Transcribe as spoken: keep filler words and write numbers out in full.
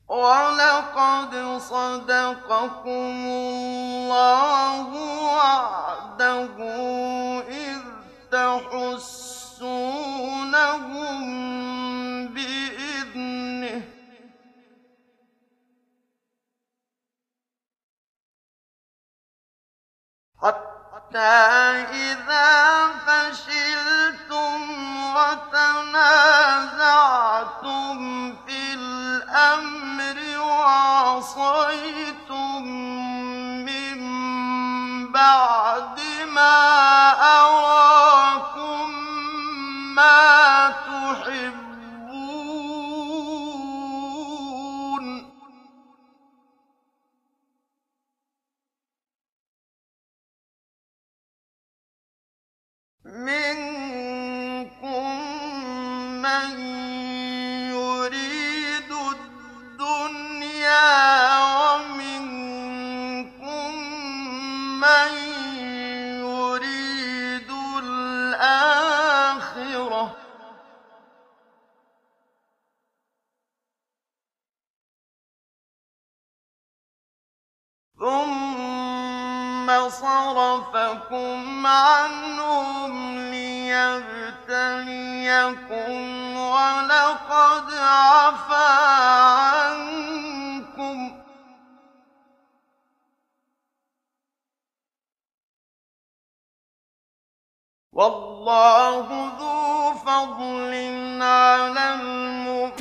وَلَقَدْ صَدَقَكُمُ اللَّهُ وَعْدَهُ إِذْ تَحُسُّونَهُم بِإِذْنِهِ ۖ حَتَّىٰ إِذَا فَشِلْتُمْ وَتَنَازَعْتُمْ فِي الْأَمْرِ وَعَصَيْتُم مِّن بَعْدِ مَا أَرَاكُم مَّا تُحِبُّونَ ۚ مِنكُم مَّن يُرِيدُ الدُّنْيَا وَمِنكُم مَّن يُرِيدُ الْآخِرَةَ ۚ ثُمَّ صَرَفَكُمْ عَنْهُمْ لِيَبْتَلِيَكُمْ ۖ وَلَقَدْ عَفَا عَنكُمْ ۗ وَاللَّهُ ذُو فَضْلٍ عَلَى الْمُؤْمِنِينَ